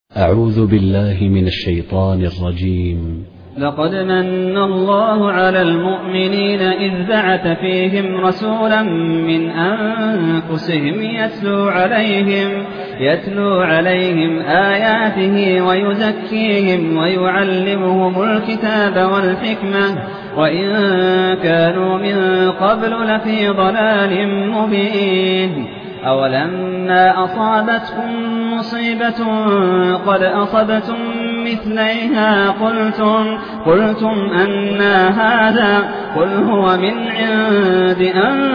أعوذ بالله من الشيطان الرجيم. لقد من الله على المؤمنين إذ بعث فيهم رسولا من أنفسهم يتلو عليهم آياته ويزكيهم ويعلمهم الكتاب والحكمة وإن كانوا من قبل لفي ضلال مبين. أولما أصابتكم مصيبة قد أصبتم مثليها قلتم أنى هذا قل هو من عند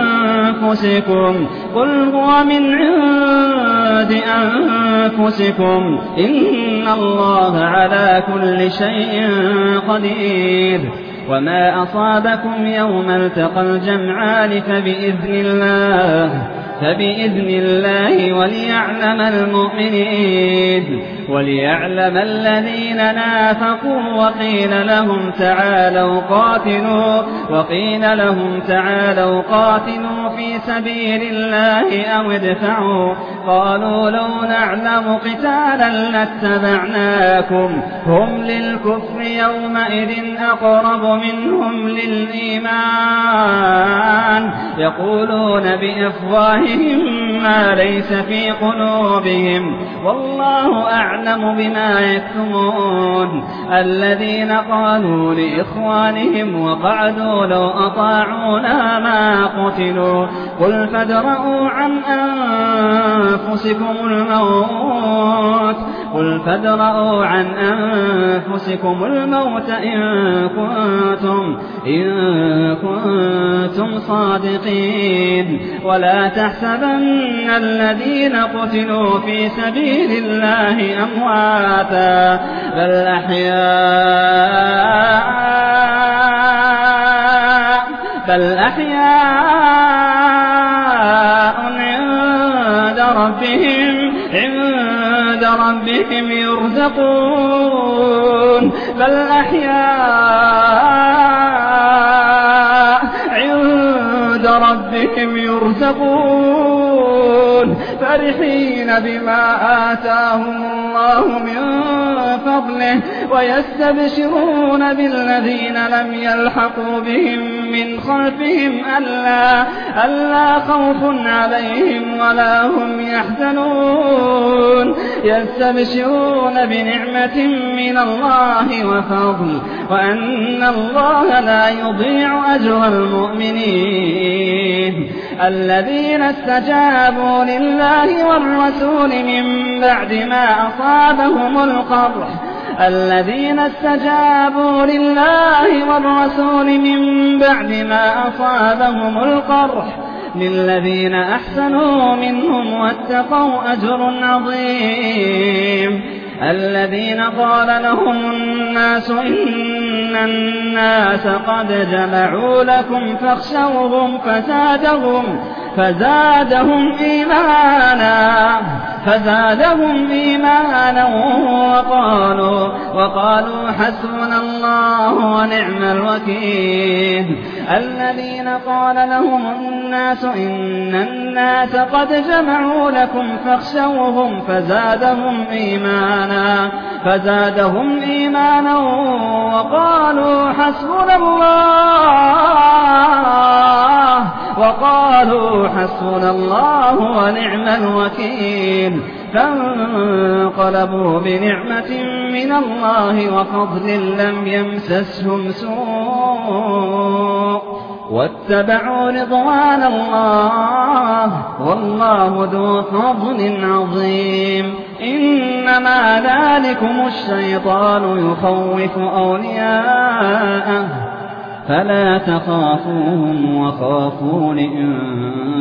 أنفسكم إن الله على كل شيء قدير. وما أصابكم يوم التقى الجمعان فبإذن الله وليعلم الذين نافقوا وقيل لهم تعالوا قاتلوا في سبيل الله أو ادفعوا قالوا لو نعلم قتالا لاتبعناكم هم للكفر يومئذ أقرب منهم للإيمان يقولون بأفواههم ما ليس في قلوبهم والله أعلم بما يكتمون. الذين قالوا لإخوانهم وقعدوا لو أطاعونا ما قتلوا قل فادرءوا عن أنفسكم الموت إن كنتم صادقين. ولا تحسبن الذين قتلوا في سبيل الله أمواتا بل أحياء عند ربهم يرزقون فرحين بما آتاهم الله من فضله ويستبشرون بالذين لم يلحقوا بهم من خلفهم ألا خوف عليهم ولا هم يحزنون يستبشرون بنعمة من الله وفضل وأن الله لا يضيع أجر المؤمنين. الذين استجابوا لله والرسول من بعد ما أصابهم القرح للذين أحسنوا منهم واتقوا أجر عظيم. الذين قال لهم الناس إن الناس قد جمعوا لكم فاخشوهم فزادهم إيمانا وقالوا حسبنا الله ونعم الوكيل. الذين قال لهم الناس إن الناس قد جمعوا لكم فاخشوهم فزادهم إيمانا وقالوا حسبنا الله ونعم الوكيل. فانقلبوا بنعمة من الله وفضل لم يمسسهم سوء واتبعوا رضوان الله والله ذو فضل عظيم. إنما ذلكم الشيطان يخوف أولياءه فلا تخافوهم وخافون إن